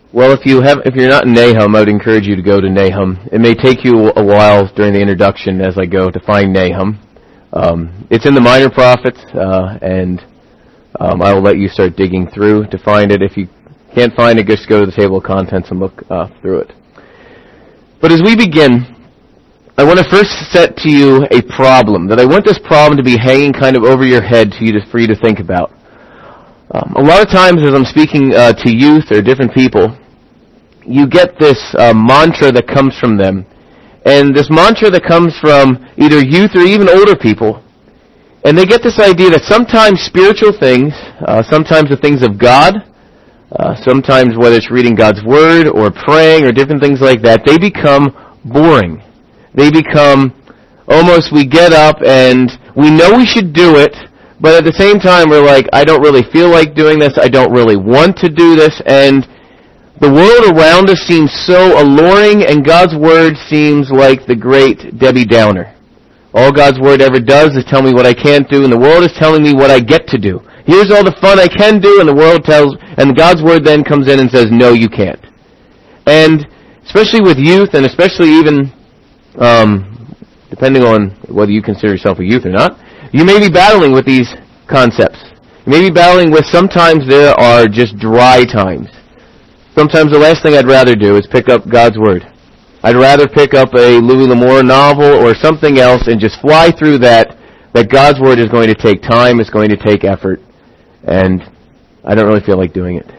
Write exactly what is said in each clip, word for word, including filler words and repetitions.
Well, if you have, if you're not in Nahum, I would encourage you to go to Nahum. It may take you a while during the introduction as I go to find Nahum. Um, it's in the Minor Prophets, uh, and um, I will let you start digging through to find it. If you can't find it, just go to the table of contents and look uh, through it. But as we begin, I want to first set to you a problem, that I want this problem to be hanging kind of over your head to you to, for you to think about. Um, a lot of times as I'm speaking uh, to youth or different people, you get this uh, mantra that comes from them. And this mantra that comes from either youth or even older people. And they get this idea that sometimes spiritual things, uh, sometimes the things of God, uh, sometimes whether it's reading God's Word or praying or different things like that, they become boring. They become almost, we get up and we know we should do it, but at the same time, we're like, I don't really feel like doing this. I don't really want to do this. And the world around us seems so alluring, and God's Word seems like the great Debbie Downer. All God's Word ever does is tell me what I can't do, and the world is telling me what I get to do. Here's all the fun I can do, and the world tells, and God's Word then comes in and says, no, you can't. And especially with youth, and especially even, um, depending on whether you consider yourself a youth or not, you may be battling with these concepts. You may be battling with sometimes there are just dry times. Sometimes the last thing I'd rather do is pick up God's Word. I'd rather pick up a Louis L'Amour novel or something else and just fly through that, that God's Word is going to take time, it's going to take effort, and I don't really feel like doing it.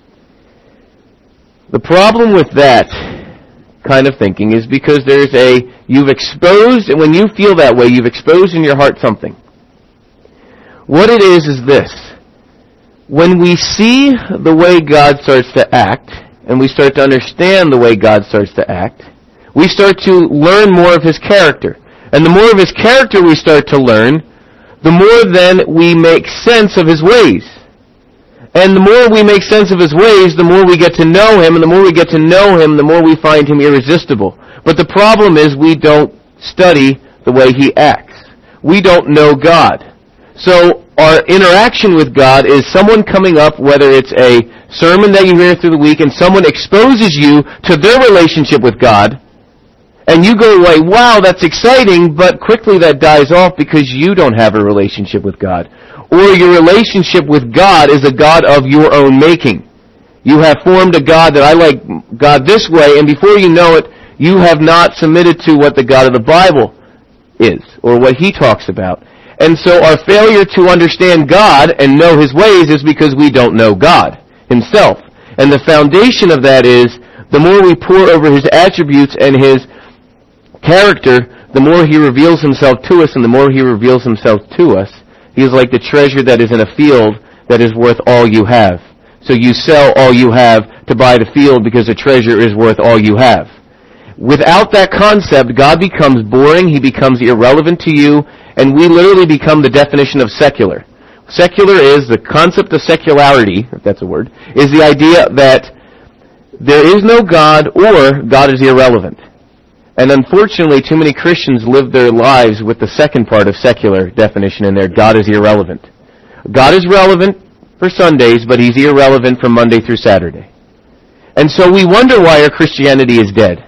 The problem with that kind of thinking is because there's a, you've exposed, and when you feel that way, you've exposed in your heart something. What it is is this. When we see the way God starts to act, and we start to understand the way God starts to act, we start to learn more of His character. And the more of His character we start to learn, the more then we make sense of His ways. And the more we make sense of His ways, the more we get to know Him, and the more we get to know Him, the more we find Him irresistible. But the problem is we don't study the way He acts. We don't know God. So our interaction with God is someone coming up, whether it's a sermon that you hear through the week, and someone exposes you to their relationship with God, and you go away, wow, that's exciting, but quickly that dies off because you don't have a relationship with God. Or your relationship with God is a God of your own making. You have formed a God that I like God this way, and before you know it, you have not submitted to what the God of the Bible is, or what He talks about. And so our failure to understand God and know His ways is because we don't know God Himself. And the foundation of that is, the more we pore over His attributes and His character, the more He reveals Himself to us, and the more He reveals Himself to us. He is like the treasure that is in a field that is worth all you have. So you sell all you have to buy the field because the treasure is worth all you have. Without that concept, God becomes boring, He becomes irrelevant to you, and we literally become the definition of secular. Secular is, the concept of secularity, if that's a word, is the idea that there is no God or God is irrelevant. And unfortunately, too many Christians live their lives with the second part of secular definition in there, God is irrelevant. God is relevant for Sundays, but He's irrelevant from Monday through Saturday. And so we wonder why our Christianity is dead.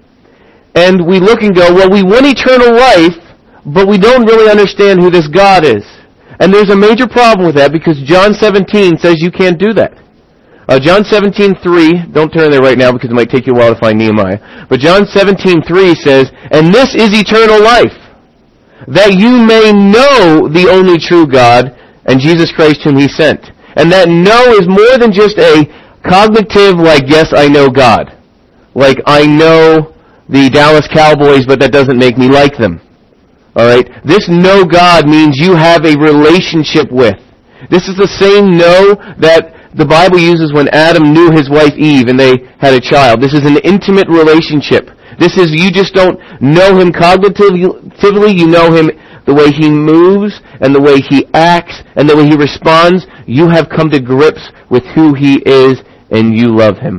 And we look and go, well, we want eternal life, but we don't really understand who this God is. And there's a major problem with that because John seventeen says you can't do that. Uh, John seventeen three, don't turn there right now because it might take you a while to find Nehemiah. But John seventeen three says, and this is eternal life, that you may know the only true God and Jesus Christ whom He sent. And that know is more than just a cognitive, like, yes, I know God. Like, I know the Dallas Cowboys, but that doesn't make me like them. Alright? This know God means you have a relationship with. This is the same know that the Bible uses when Adam knew his wife Eve and they had a child. This is an intimate relationship. This is, you just don't know Him cognitively, you know Him the way He moves and the way He acts and the way He responds. You have come to grips with who He is and you love Him.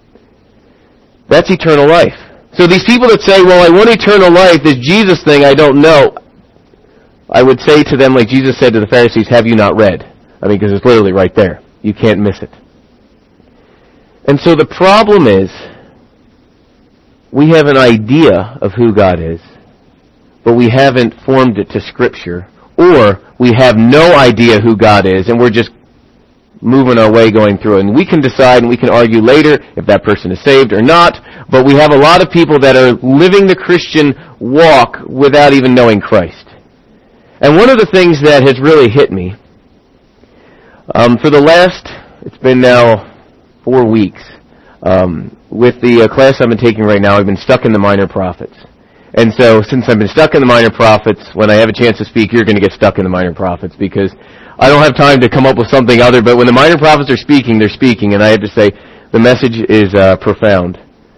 That's eternal life. So these people that say, well, I want eternal life, this Jesus thing I don't know, I would say to them like Jesus said to the Pharisees, have you not read? I mean, because it's literally right there. You can't miss it. And so the problem is, we have an idea of who God is, but we haven't formed it to Scripture, or we have no idea who God is, and we're just moving our way going through it. And we can decide and we can argue later if that person is saved or not, but we have a lot of people that are living the Christian walk without even knowing Christ. And one of the things that has really hit me, um, for the last, it's been now four weeks, um, with the uh, class I've been taking right now, I've been stuck in the Minor Prophets. And so, since I've been stuck in the Minor Prophets, when I have a chance to speak, you're going to get stuck in the Minor Prophets, because I don't have time to come up with something other, but when the Minor Prophets are speaking, they're speaking, and I have to say, the message is uh, profound.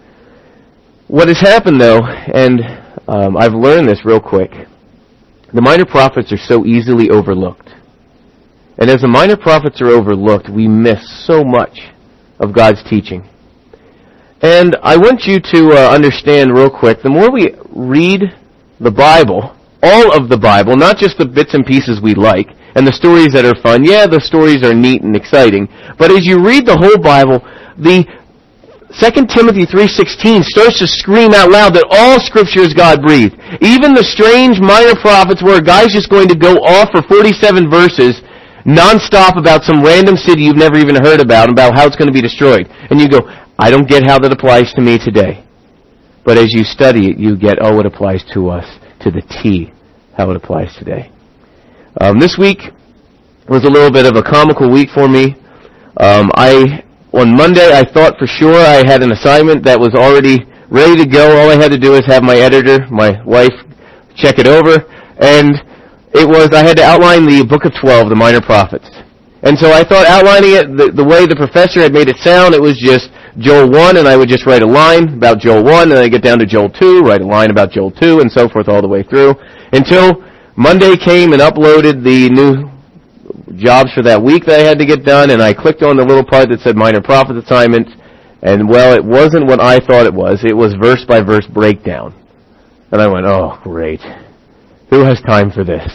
What has happened, though, and um, I've learned this real quick, the Minor Prophets are so easily overlooked. And as the Minor Prophets are overlooked, we miss so much of God's teaching. And I want you to uh, understand real quick, the more we read the Bible, all of the Bible, not just the bits and pieces we like, and the stories that are fun, yeah, the stories are neat and exciting, but as you read the whole Bible, the Second Timothy three sixteen starts to scream out loud that all Scripture is God-breathed. Even the strange Minor Prophets where a guy's just going to go off for forty-seven verses non-stop about some random city you've never even heard about, about how it's going to be destroyed. And you go, I don't get how that applies to me today. But as you study it, you get, oh, it applies to us to the T, how it applies today. Um, this week was a little bit of a comical week for me. Um, I on Monday, I thought for sure I had an assignment that was already ready to go. All I had to do is have my editor, my wife, check it over. And it was, I had to outline the Book of twelve, the Minor Prophets. And so I thought outlining it, the, the way the professor had made it sound, it was just Joel one, and I would just write a line about Joel one, and I get down to Joel two, write a line about Joel two, and so forth all the way through, until Monday came and uploaded the new jobs for that week that I had to get done, and I clicked on the little part that said Minor Prophet Assignment, and well, it wasn't what I thought it was. It was verse-by-verse breakdown. And I went, oh, great. Who has time for this?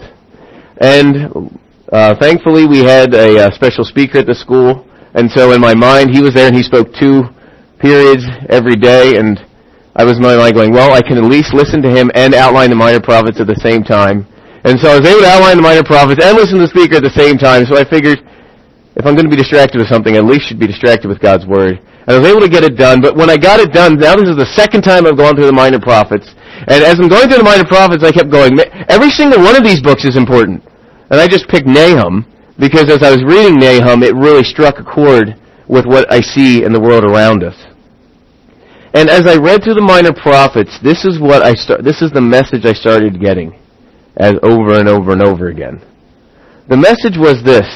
And uh, thankfully, we had a, a special speaker at the school, and so in my mind, he was there, and he spoke two periods every day, and I was in my mind going, well, I can at least listen to him and outline the Minor Prophets at the same time. And so I was able to outline the Minor Prophets and listen to the speaker at the same time, so I figured if I'm going to be distracted with something, I at least should be distracted with God's Word. And I was able to get it done, but when I got it done, now this is the second time I've gone through the Minor Prophets, and as I'm going through the Minor Prophets, I kept going, every single one of these books is important. And I just picked Nahum, because as I was reading Nahum, it really struck a chord with what I see in the world around us. And as I read through the Minor Prophets, this is what I start, this is the message I started getting, as over and over and over again. The message was this: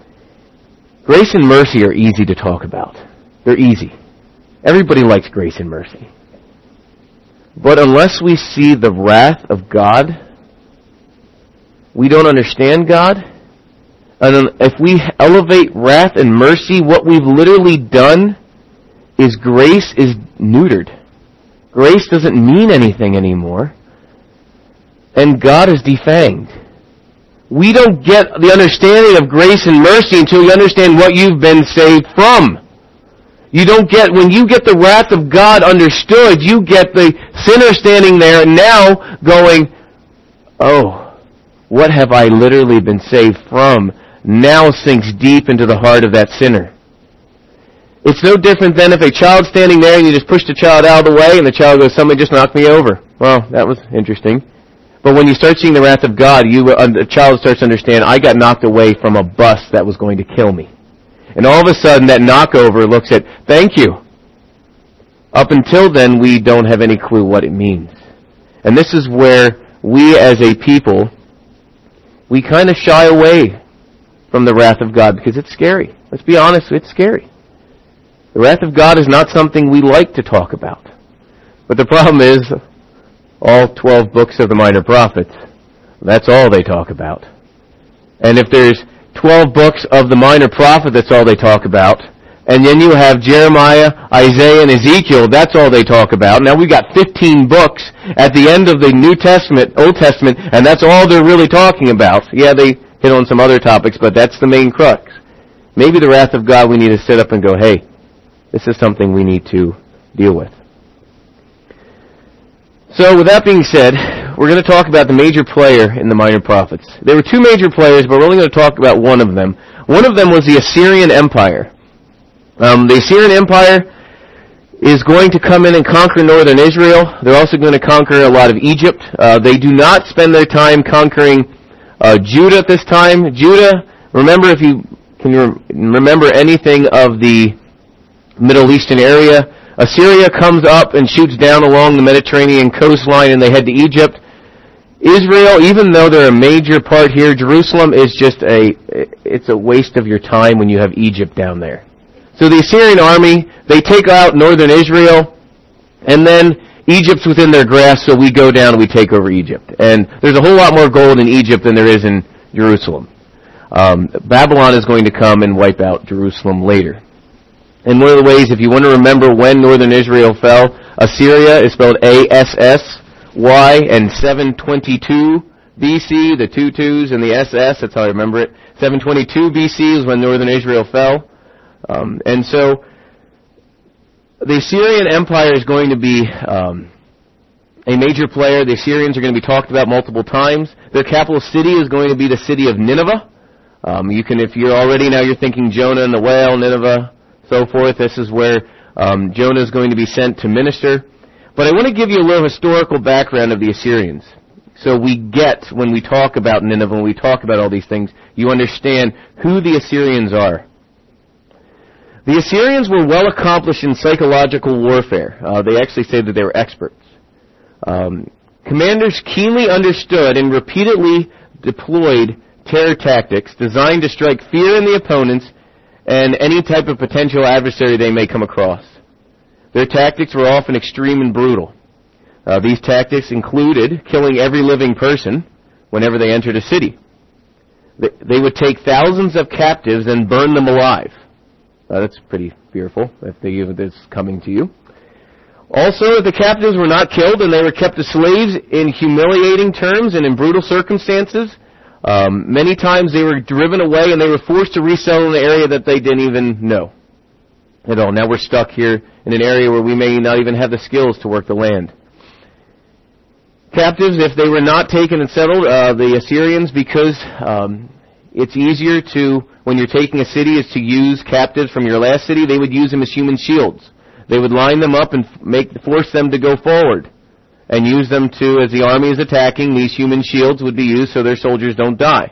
grace and mercy are easy to talk about. They're easy. Everybody likes grace and mercy. But unless we see the wrath of God, we don't understand God. And if we elevate wrath and mercy, what we've literally done is grace is neutered. Grace doesn't mean anything anymore. And God is defanged. We don't get the understanding of grace and mercy until you understand what you've been saved from. You don't get, when you get the wrath of God understood, you get the sinner standing there now going, oh, what have I literally been saved from? Now sinks deep into the heart of that sinner. It's no different than if a child's standing there and you just push the child out of the way and the child goes, somebody just knocked me over. Well, that was interesting. But when you start seeing the wrath of God, you, a child starts to understand, I got knocked away from a bus that was going to kill me. And all of a sudden, that knockover looks at, thank you. Up until then, we don't have any clue what it means. And this is where we as a people, we kind of shy away from the wrath of God because it's scary. Let's be honest, it's scary. The wrath of God is not something we like to talk about. But the problem is, all twelve books of the Minor Prophets, that's all they talk about. And if there's twelve books of the Minor Prophet, that's all they talk about. And then you have Jeremiah, Isaiah, and Ezekiel, that's all they talk about. Now we've got fifteen books at the end of the New Testament, Old Testament, and that's all they're really talking about. Yeah, they hit on some other topics, but that's the main crux. Maybe the wrath of God, we need to sit up and go, hey, This is something we need to deal with. So with that being said, we're going to talk about the major player in the Minor Prophets. There were two major players, but we're only going to talk about one of them. One of them was the Assyrian Empire. Um, the Assyrian Empire is going to come in and conquer northern Israel. They're also going to conquer a lot of Egypt. Uh, they do not spend their time conquering uh, Judah at this time. Judah, remember if you can you remember anything of the Middle Eastern area, Assyria comes up and shoots down along the Mediterranean coastline and they head to Egypt. Israel, even though they're a major part here, Jerusalem is just a, it's a waste of your time when you have Egypt down there. So the Assyrian army, they take out northern Israel, and then Egypt's within their grasp, so we go down and we take over Egypt. And there's a whole lot more gold in Egypt than there is in Jerusalem. Um, Babylon is going to come and wipe out Jerusalem later. And one of the ways, if you want to remember when northern Israel fell, Assyria is spelled A S S Y, and seven twenty-two B C, the two twos and the S S, that's how I remember it. seven twenty-two B C is when northern Israel fell. Um, and so, the Assyrian Empire is going to be um, a major player. The Assyrians are going to be talked about multiple times. Their capital city is going to be the city of Nineveh. Um, you can, if you're already now, you're thinking Jonah and the whale, Nineveh, so forth. This is where um, Jonah is going to be sent to minister. But I want to give you a little historical background of the Assyrians. So we get, when we talk about Nineveh, when we talk about all these things, you understand who the Assyrians are. The Assyrians were well accomplished in psychological warfare. Uh, they actually say that they were experts. Um, commanders keenly understood and repeatedly deployed terror tactics designed to strike fear in the opponents and any type of potential adversary they may come across. Their tactics were often extreme and brutal. Uh, these tactics included killing every living person whenever they entered a city. They, they would take thousands of captives and burn them alive. Uh, that's pretty fearful if they give this coming to you. Also, if the captives were not killed and they were kept as slaves in humiliating terms and in brutal circumstances, um, many times they were driven away and they were forced to resettle in an area that they didn't even know at all. Now we're stuck here in an area where we may not even have the skills to work the land. Captives, if they were not taken and settled, uh, the Assyrians, because um, it's easier to, when you're taking a city, is to use captives from your last city, they would use them as human shields. They would line them up and make force them to go forward and use them to, as the army is attacking, these human shields would be used so their soldiers don't die.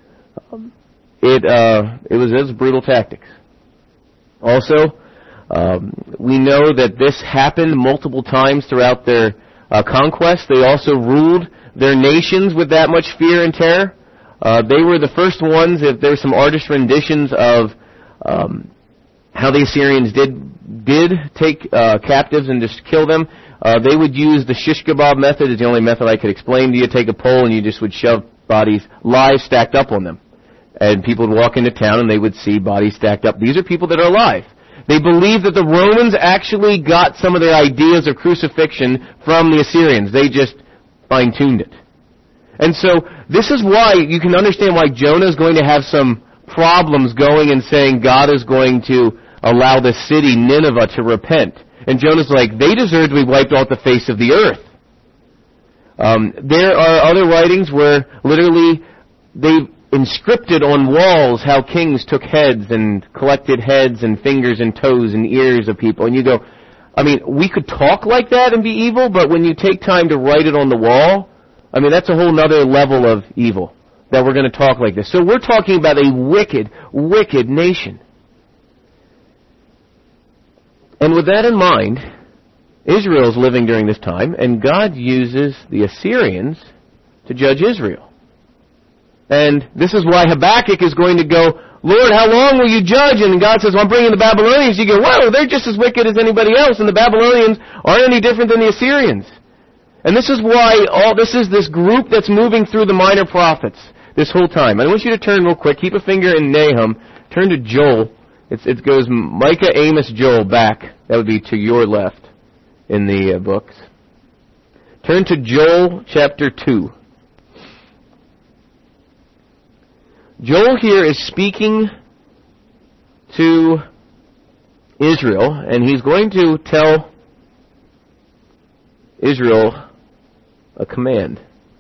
It uh, it was, it was brutal tactics. Also, um, we know that this happened multiple times throughout their uh, conquest. They also ruled their nations with that much fear and terror. Uh, they were the first ones, if there were some artist renditions of um, how the Assyrians did did take uh, captives and just kill them. Uh, they would use the shish kebab method. Is the only method I could explain to you. Take a pole and you just would shove bodies live stacked up on them. And people would walk into town and they would see bodies stacked up. These are people that are alive. They believe that the Romans actually got some of their ideas of crucifixion from the Assyrians. They just fine-tuned it. And so, this is why, you can understand why Jonah is going to have some problems going and saying God is going to allow the city, Nineveh, to repent. And Jonah's like, they deserve to be wiped off the face of the earth. Um, there are other writings where literally they've inscripted on walls how kings took heads and collected heads and fingers and toes and ears of people. And you go, I mean, we could talk like that and be evil, but when you take time to write it on the wall, I mean, that's a whole other level of evil that we're going to talk like this. So we're talking about a wicked, wicked nation. And with that in mind, Israel's living during this time, and God uses the Assyrians to judge Israel. And this is why Habakkuk is going to go, Lord, how long will you judge? And God says, well, I'm bringing the Babylonians. You go, whoa, they're just as wicked as anybody else, and the Babylonians aren't any different than the Assyrians. And this is why all this is this group that's moving through the minor prophets this whole time. I want you to turn real quick. Keep a finger in Nahum. Turn to Joel. It's, it goes Micah, Amos, Joel back. That would be to your left in the uh, books. Turn to Joel chapter two. Joel here is speaking to Israel, and he's going to tell Israel a command.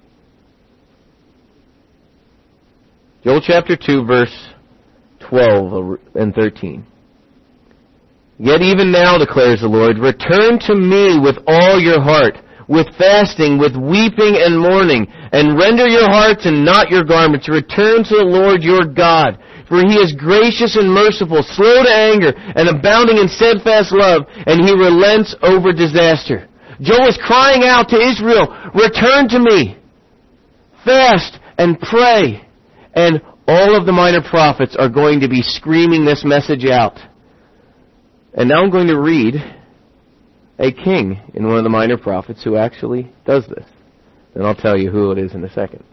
Joel chapter two, verse twelve and thirteen. Yet even now, declares the Lord, return to me with all your heart, with fasting, with weeping and mourning, and render your hearts and not your garments. Return to the Lord your God, for he is gracious and merciful, slow to anger, and abounding in steadfast love, and he relents over disaster. Joel is crying out to Israel, return to me, fast and pray. And all of the minor prophets are going to be screaming this message out. And now I'm going to read a king in one of the minor prophets who actually does this. And I'll tell you who it is in a second.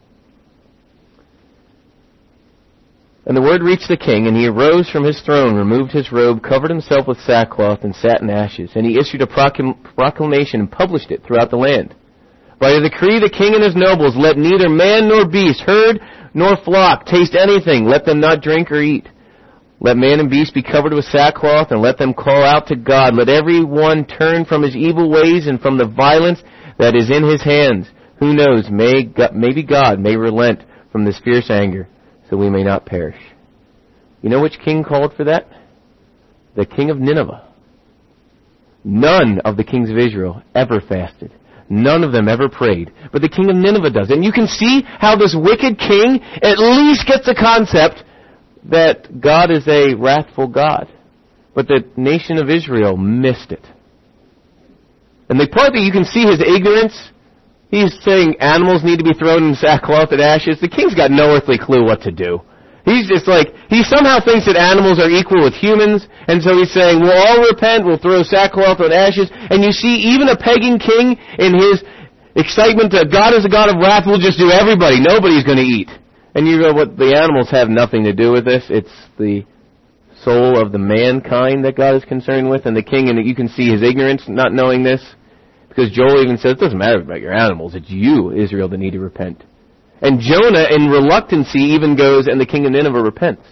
And the word reached the king, and he arose from his throne, removed his robe, covered himself with sackcloth, and sat in ashes. And he issued a proclam- proclamation and published it throughout the land. By a decree, the king and his nobles, let neither man nor beast, herd nor flock, taste anything. Let them not drink or eat. Let man and beast be covered with sackcloth, and let them call out to God. Let every one turn from his evil ways and from the violence that is in his hands. Who knows, may God, maybe God may relent from this fierce anger, so we may not perish. You know which king called for that? The king of Nineveh. None of the kings of Israel ever fasted. None of them ever prayed. But the king of Nineveh does. And you can see how this wicked king at least gets the concept that God is a wrathful God. But the nation of Israel missed it. And the part that you can see his ignorance, he's saying animals need to be thrown in sackcloth and ashes. The king's got no earthly clue what to do. He's just like, he somehow thinks that animals are equal with humans, and so he's saying, we'll all repent, we'll throw sackcloth and ashes. And you see, even a pagan king, in his excitement that God is a God of wrath, will just do everybody. Nobody's going to eat. And you know what? The animals have nothing to do with this. It's the soul of the mankind that God is concerned with, and the king, and you can see his ignorance, not knowing this, because Joel even says, it doesn't matter about your animals, it's you, Israel, that need to repent. And Jonah, in reluctancy, even goes, and the king of Nineveh repents.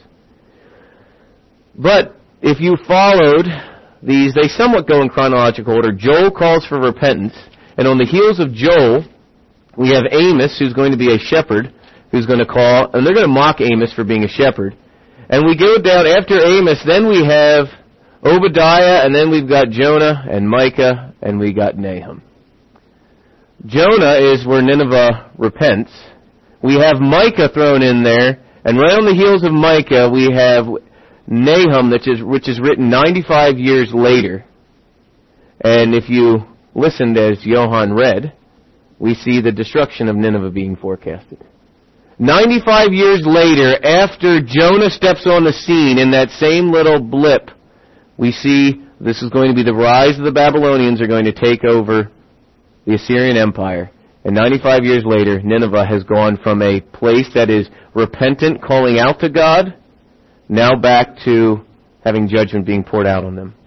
But if you followed these, they somewhat go in chronological order. Joel calls for repentance, and on the heels of Joel, we have Amos, who's going to be a shepherd, who's going to call, and they're going to mock Amos for being a shepherd. And we go down after Amos, then we have Obadiah, and then we've got Jonah and Micah, and we got Nahum. Jonah is where Nineveh repents. We have Micah thrown in there, and right on the heels of Micah, we have Nahum, which is, which is written ninety-five years later. And if you listened as Johann read, we see the destruction of Nineveh being forecasted. ninety-five years later, after Jonah steps on the scene in that same little blip, we see this is going to be the rise of the Babylonians are going to take over the Assyrian Empire. And ninety-five years later, Nineveh has gone from a place that is repentant, calling out to God, now back to having judgment being poured out on them.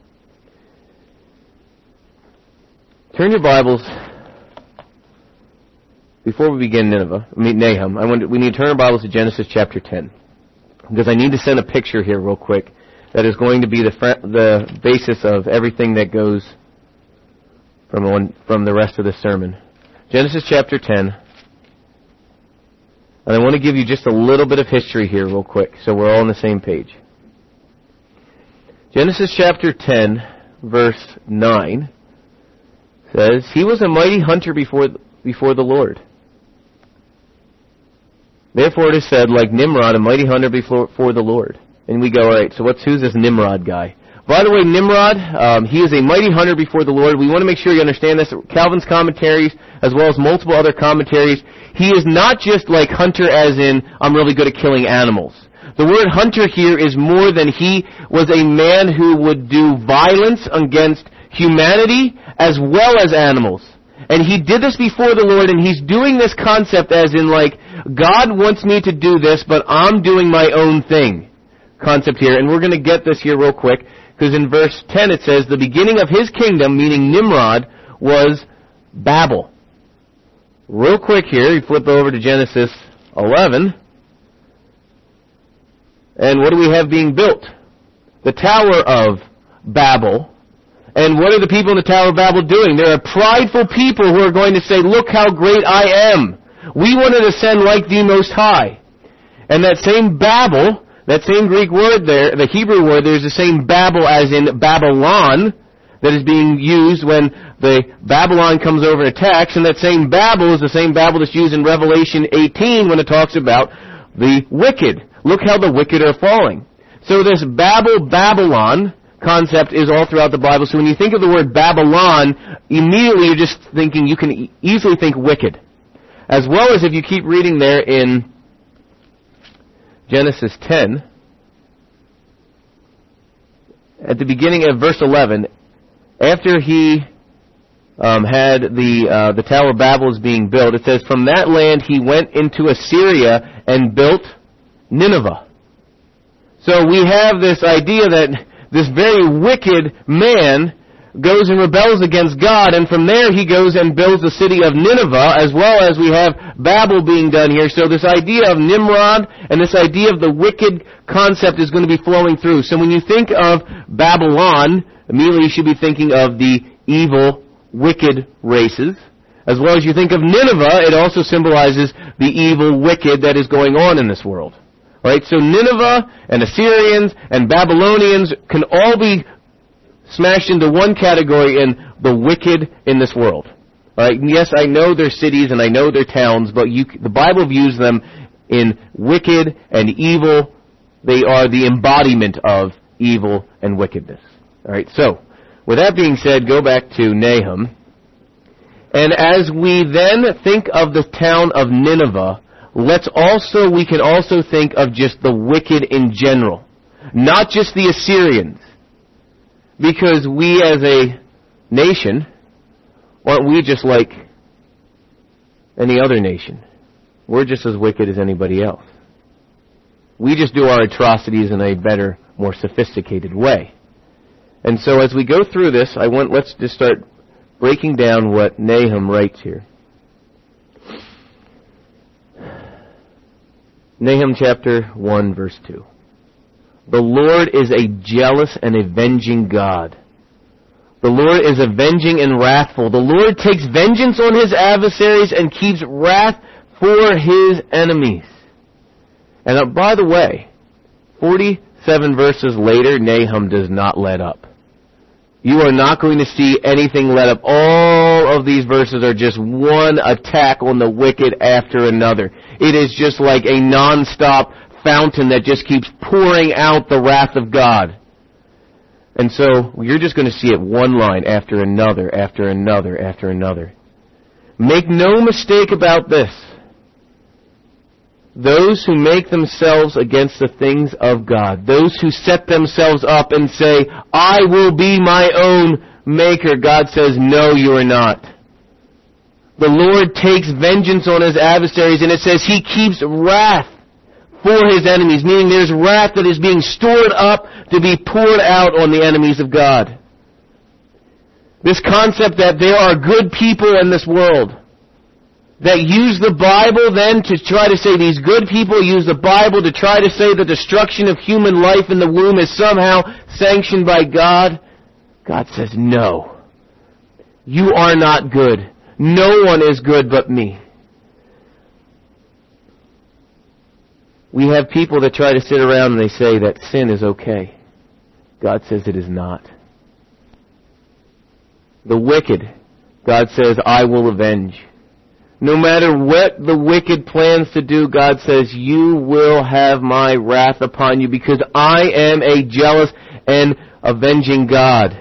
Turn your Bibles, before we begin Nineveh, I mean Nahum, I want to, we need to turn our Bibles to Genesis chapter ten. Because I need to send a picture here real quick that is going to be the fr- the basis of everything that goes from one, from the rest of the sermon. Genesis chapter ten. And I want to give you just a little bit of history here real quick, so we're all on the same page. Genesis chapter ten, verse nine, says, he was a mighty hunter before before the Lord. Therefore it is said, like Nimrod, a mighty hunter before, before the Lord. And we go, all right, so what's who's this Nimrod guy? By the way, Nimrod, um, he is a mighty hunter before the Lord. We want to make sure you understand this. Calvin's commentaries, as well as multiple other commentaries, he is not just like hunter as in, I'm really good at killing animals. The word hunter here is more than he was a man who would do violence against humanity as well as animals. And he did this before the Lord, and he's doing this concept as in like, God wants me to do this, but I'm doing my own thing concept here. And we're going to get this here real quick. Because in verse ten it says, the beginning of his kingdom, meaning Nimrod, was Babel. Real quick here, you flip over to Genesis eleven. And what do we have being built? the Tower of Babel. And what are the people in the Tower of Babel doing? There are prideful people who are going to say, look how great I am. We want to ascend like the Most High. And that same Babel, that same Greek word there, the Hebrew word, there's the same Babel as in Babylon that is being used when the Babylon comes over and attacks. And that same Babel is the same Babel that's used in Revelation eighteen when it talks about the wicked. Look how the wicked are falling. So this Babel, Babylon concept is all throughout the Bible. So when you think of the word Babylon, immediately you're just thinking, you can e- easily think wicked. As well as if you keep reading there in Genesis ten, at the beginning of verse eleven, after he um, had the uh, the Tower of Babel is being built, it says, from that land he went into Assyria and built Nineveh. So we have this idea that this very wicked man goes and rebels against God, and from there he goes and builds the city of Nineveh, as well as we have Babel being done here. So this idea of Nimrod and this idea of the wicked concept is going to be flowing through. So when you think of Babylon, immediately you should be thinking of the evil, wicked races. As well as you think of Nineveh, it also symbolizes the evil, wicked that is going on in this world. Right? So Nineveh and Assyrians and Babylonians can all be smashed into one category in the wicked in this world. All right? And yes, I know they're cities and I know they're towns, but you, the Bible views them in wicked and evil. They are the embodiment of evil and wickedness. All right? So, with that being said, go back to Nahum. And as we then think of the town of Nineveh, let's also, we can also think of just the wicked in general. Not just the Assyrians. Because we as a nation, aren't we just like any other nation? We're just as wicked as anybody else. We just do our atrocities in a better, more sophisticated way. And so as we go through this, I want, let's just start breaking down what Nahum writes here. Nahum chapter one, verse two. The Lord is a jealous and avenging God. The Lord is avenging and wrathful. The Lord takes vengeance on his adversaries and keeps wrath for his enemies. And uh, by the way, forty-seven verses later, Nahum does not let up. You are not going to see anything let up. All of these verses are just one attack on the wicked after another. It is just like a non-stop fountain that just keeps pouring out the wrath of God. And so you're just going to see it one line after another, after another, after another. Make no mistake about this. Those who make themselves against the things of God, those who set themselves up and say, I will be my own maker, God says, no, you are not. The Lord takes vengeance on his adversaries, and it says he keeps wrath for his enemies, meaning there's wrath that is being stored up to be poured out on the enemies of God. This concept that there are good people in this world that use the Bible then to try to say these good people use the Bible to try to say the destruction of human life in the womb is somehow sanctioned by God. God says, no. You are not good. No one is good but me. We have people that try to sit around and they say that sin is okay. God says it is not. The wicked, God says, I will avenge. No matter what the wicked plans to do, God says, you will have my wrath upon you because I am a jealous and avenging God.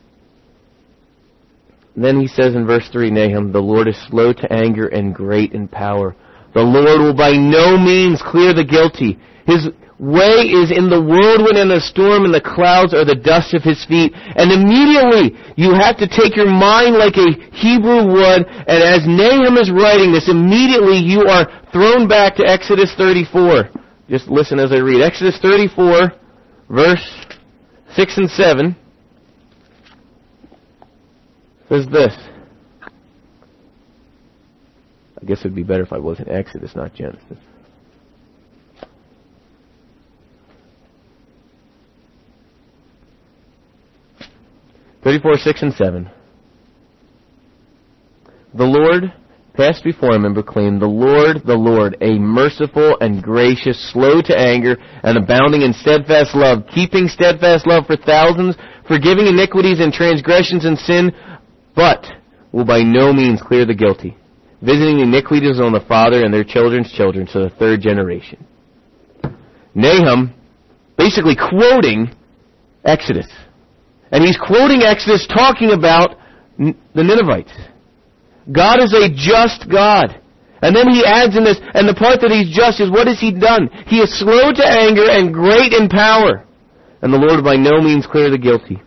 And then he says in verse three, Nahum, the Lord is slow to anger and great in power. The Lord will by no means clear the guilty. His way is in the whirlwind and the storm, and the clouds are the dust of his feet. And immediately you have to take your mind like a Hebrew would, and as Nahum is writing this, immediately you are thrown back to Exodus thirty-four. Just listen as I read. Exodus thirty-four, verse six and seven, says this. I guess it would be better if I was in Exodus, not Genesis. thirty-four, six and seven. The Lord passed before him and proclaimed, The Lord, the Lord, a merciful and gracious, slow to anger, and abounding in steadfast love, keeping steadfast love for thousands, forgiving iniquities and transgressions and sin, but will by no means clear the guilty, visiting iniquities on the father and their children's children to the third generation. Nahum basically quoting Exodus. And he's quoting Exodus talking about the Ninevites. God is a just God. And then he adds in this, and the part that he's just is, what has he done? He is slow to anger and great in power. And the Lord by no means clear the guilty.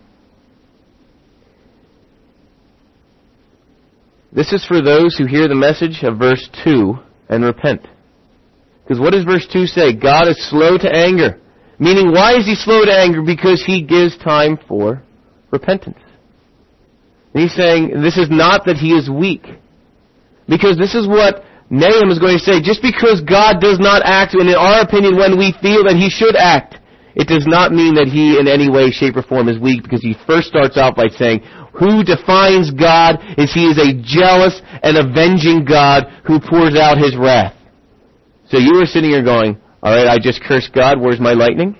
This is for those who hear the message of verse two and repent. Because what does verse two say? God is slow to anger. Meaning, why is he slow to anger? Because he gives time for repentance. And he's saying, this is not that he is weak. Because this is what Nahum is going to say. Just because God does not act, and in our opinion, when we feel that he should act, it does not mean that he in any way, shape, or form is weak, because he first starts out by saying, who defines God is he is a jealous and avenging God who pours out his wrath. So you are sitting here going, all right, I just cursed God, where's my lightning?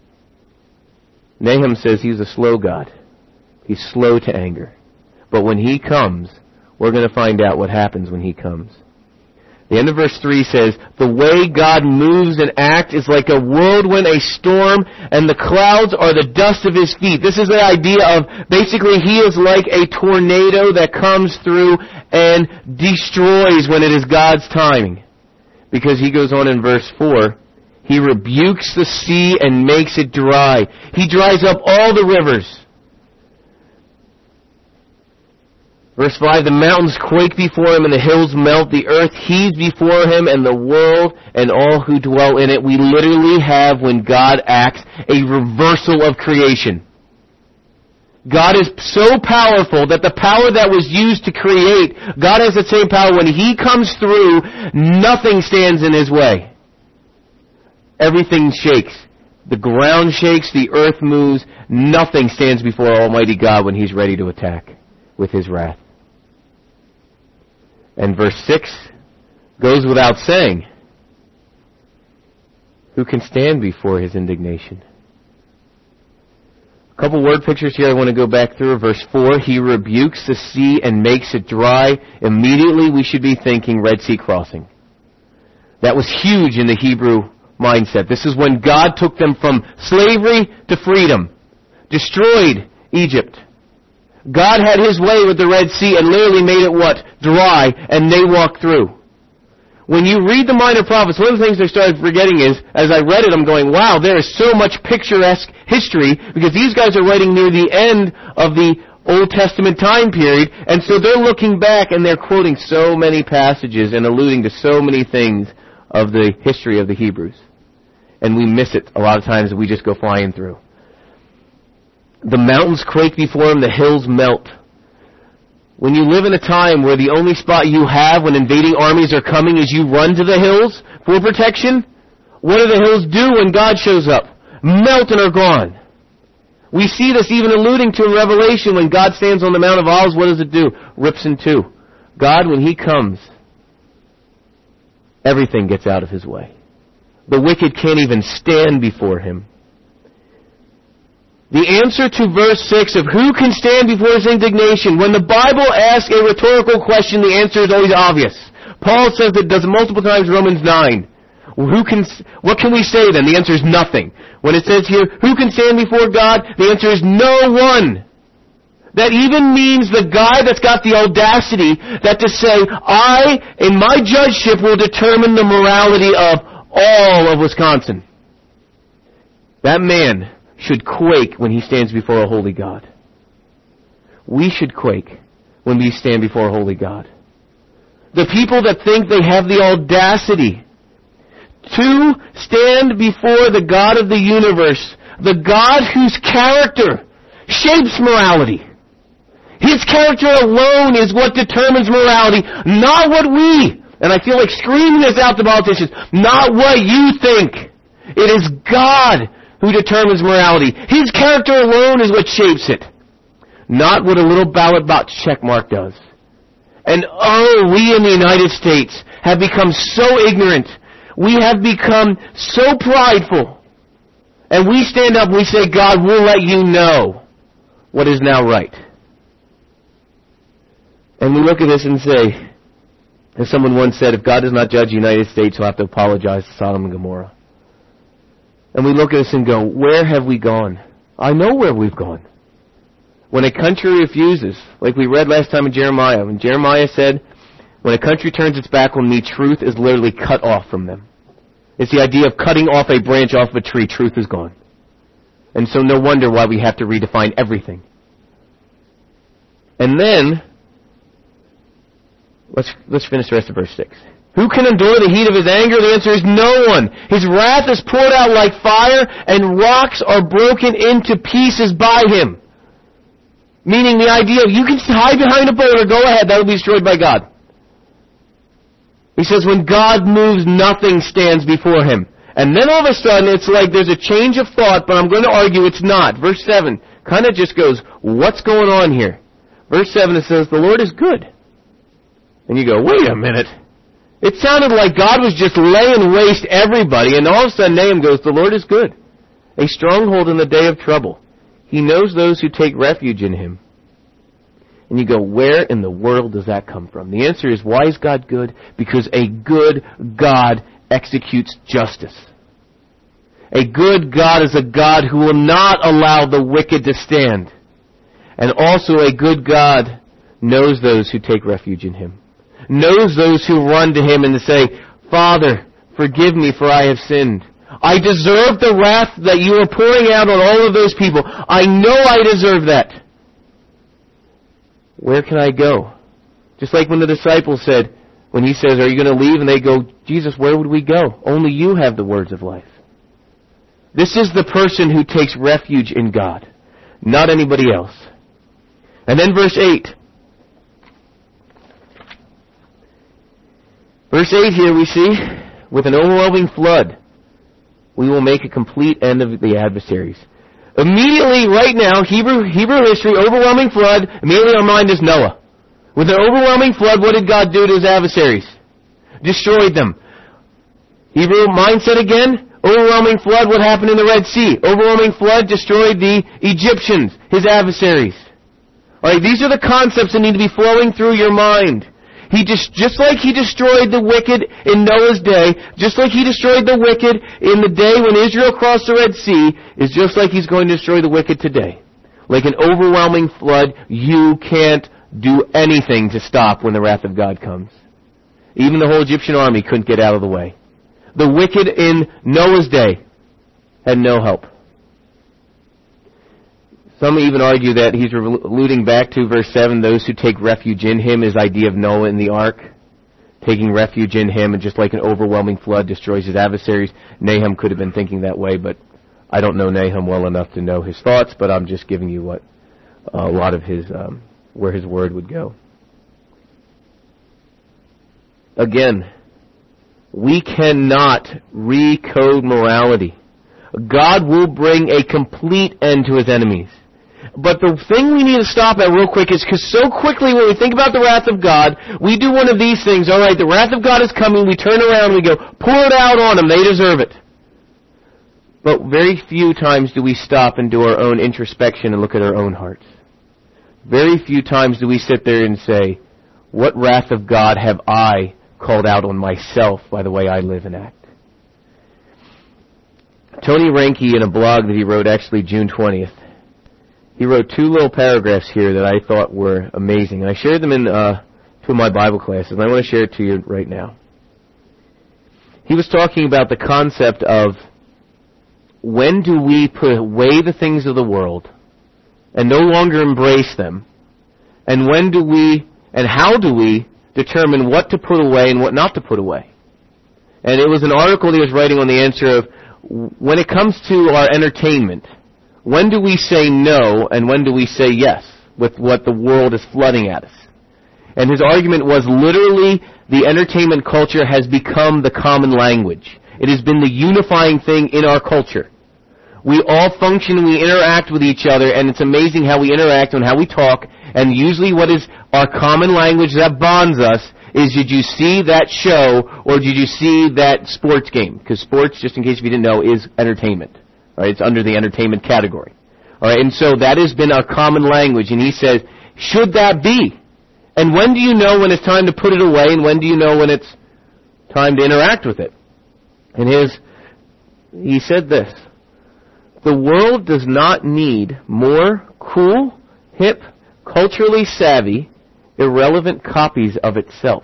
Nahum says he's a slow God. He's slow to anger. But when he comes, we're going to find out what happens when he comes. The end of verse three says, the way God moves and acts is like a whirlwind, a storm, and the clouds are the dust of his feet. This is the idea of, basically, he is like a tornado that comes through and destroys when it is God's timing. Because he goes on in verse four, he rebukes the sea and makes it dry. He dries up all the rivers. Verse five, the mountains quake before him and the hills melt. The earth heaves before him and the world and all who dwell in it. We literally have, when God acts, a reversal of creation. God is so powerful that the power that was used to create, God has the same power. When he comes through, nothing stands in his way. Everything shakes. The ground shakes, the earth moves. Nothing stands before Almighty God when he's ready to attack with his wrath. And verse six goes without saying, who can stand before his indignation? A couple word pictures here I want to go back through. Verse four, he rebukes the sea and makes it dry. Immediately we should be thinking Red Sea crossing. That was huge in the Hebrew mindset. This is when God took them from slavery to freedom, destroyed Egypt. God had his way with the Red Sea and literally made it what? Dry, and they walked through. When you read the Minor Prophets, one of the things I started forgetting is, as I read it, I'm going, wow, there is so much picturesque history, because these guys are writing near the end of the Old Testament time period, and so they're looking back and they're quoting so many passages and alluding to so many things of the history of the Hebrews. And we miss it a lot of times, we just go flying through. The mountains quake before him, the hills melt. When you live in a time where the only spot you have when invading armies are coming is you run to the hills for protection, what do the hills do when God shows up? Melt and are gone. We see this even alluding to in Revelation when God stands on the Mount of Olives, what does it do? Rips in two. God, when he comes, everything gets out of his way. The wicked can't even stand before him. The answer to verse six of who can stand before his indignation, when the Bible asks a rhetorical question, the answer is always obvious. Paul says it does it multiple times in Romans nine. Well, who can, what can we say then? The answer is nothing. When it says here, who can stand before God? The answer is no one. That even means the guy that's got the audacity that to say, I, in my judgeship, will determine the morality of all of Wisconsin. That man should quake when he stands before a holy God. We should quake when we stand before a holy God. The people that think they have the audacity to stand before the God of the universe, the God whose character shapes morality. His character alone is what determines morality, not what we, and I feel like screaming this out to politicians, not what you think. It is God who determines morality. His character alone is what shapes it. not what a little ballot box check mark does. And oh, we in the United States have become so ignorant. We have become so prideful. And we stand up and we say, God, we'll let you know what is now right. And we look at this and say, as someone once said, if God does not judge the United States, he'll have to apologize to Sodom and Gomorrah. And we look at this and go, where have we gone? I know where we've gone. When a country refuses, like we read last time in Jeremiah, when Jeremiah said, when a country turns its back on me, truth is literally cut off from them. It's the idea of cutting off a branch off a tree. Truth is gone. And so no wonder why we have to redefine everything. And then, let's let's finish the rest of verse six. Who can endure the heat of his anger? The answer is no one. His wrath is poured out like fire, and rocks are broken into pieces by him. Meaning the idea of you can hide behind a boulder, go ahead, that will be destroyed by God. He says when God moves, nothing stands before him. And then all of a sudden it's like there's a change of thought, but I'm going to argue it's not. Verse seven kind of just goes, what's going on here? Verse seven, it says, the Lord is good. And you go, wait a minute. It sounded like God was just laying waste everybody, and all of a sudden Nahum goes, the Lord is good. A stronghold in the day of trouble. He knows those who take refuge in him. And you go, where in the world does that come from? The answer is, why is God good? Because a good God executes justice. A good God is a God who will not allow the wicked to stand. And also a good God knows those who take refuge in him. Knows those who run to him and say, Father, forgive me for I have sinned. I deserve the wrath that you are pouring out on all of those people. I know I deserve that. Where can I go? Just like when the disciples said, when he says, are you going to leave? And they go, Jesus, where would we go? Only you have the words of life. This is the person who takes refuge in God, not anybody else. And then verse eight. Verse eight here we see, with an overwhelming flood, we will make a complete end of the adversaries. Immediately, right now, Hebrew Hebrew history, overwhelming flood, immediately our mind is Noah. With an overwhelming flood, what did God do to his adversaries? Destroyed them. Hebrew mindset again, overwhelming flood, what happened in the Red Sea? Overwhelming flood destroyed the Egyptians, his adversaries. Alright, these are the concepts that need to be flowing through your mind. He just, just like he destroyed the wicked in Noah's day, just like he destroyed the wicked in the day when Israel crossed the Red Sea, is just like he's going to destroy the wicked today. Like an overwhelming flood, you can't do anything to stop when the wrath of God comes. Even the whole Egyptian army couldn't get out of the way. The wicked in Noah's day had no help. Some even argue that he's alluding back to verse seven, those who take refuge in him, his idea of Noah in the ark. Taking refuge in him, and just like an overwhelming flood destroys his adversaries. Nahum could have been thinking that way, but I don't know Nahum well enough to know his thoughts, but I'm just giving you what uh, a lot of his, um, where his word would go. Again, we cannot recode morality. God will bring a complete end to his enemies. But the thing we need to stop at real quick is because so quickly when we think about the wrath of God, we do one of these things. All right, the wrath of God is coming. We turn around and we go, pour it out on them. They deserve it. But very few times do we stop and do our own introspection and look at our own hearts. Very few times do we sit there and say, what wrath of God have I called out on myself by the way I live and act? Tony Reinke, in a blog that he wrote actually June twentieth, he wrote two little paragraphs here that I thought were amazing. And I shared them in uh, two of my Bible classes, and I want to share it to you right now. He was talking about the concept of when do we put away the things of the world and no longer embrace them, and when do we, and how do we determine what to put away and what not to put away. And it was an article he was writing on the answer of, when it comes to our entertainment, when do we say no and when do we say yes with what the world is flooding at us? And his argument was literally the entertainment culture has become the common language. It has been the unifying thing in our culture. We all function, we interact with each other, and it's amazing how we interact and how we talk. And usually what is our common language that bonds us is, did you see that show or did you see that sports game? Because sports, just in case if you didn't know, is entertainment. All right, it's under the entertainment category. All right, and so that has been our common language. And he says, should that be? And when do you know when it's time to put it away, and when do you know when it's time to interact with it? And his, he said this, the world does not need more cool, hip, culturally savvy, irrelevant copies of itself.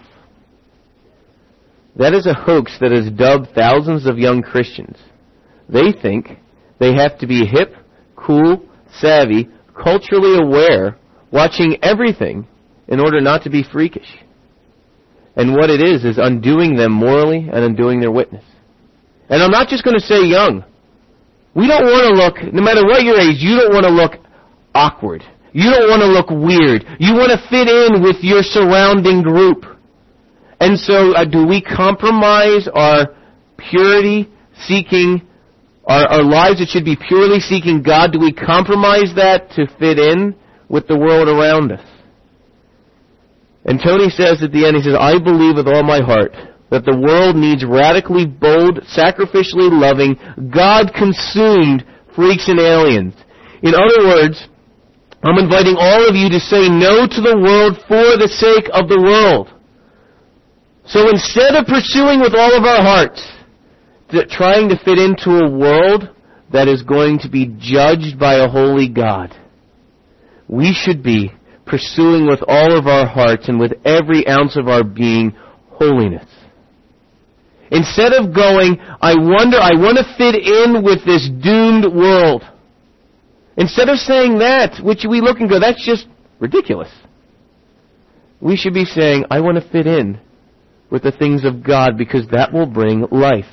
That is a hoax that has dubbed thousands of young Christians. They think they have to be hip, cool, savvy, culturally aware, watching everything in order not to be freakish. And what it is, is undoing them morally and undoing their witness. And I'm not just going to say young. We don't want to look, no matter what your age, you don't want to look awkward. You don't want to look weird. You want to fit in with your surrounding group. And so uh, do we compromise our purity seeking, our, our lives that should be purely seeking God, do we compromise that to fit in with the world around us? And Tony says at the end, he says, I believe with all my heart that the world needs radically bold, sacrificially loving, God-consumed freaks and aliens. In other words, I'm inviting all of you to say no to the world for the sake of the world. So instead of pursuing with all of our hearts, trying to fit into a world that is going to be judged by a holy God, we should be pursuing with all of our hearts and with every ounce of our being holiness. Instead of going, I wonder, I want to fit in with this doomed world. Instead of saying that, which we look and go, that's just ridiculous. We should be saying, I want to fit in with the things of God because that will bring life.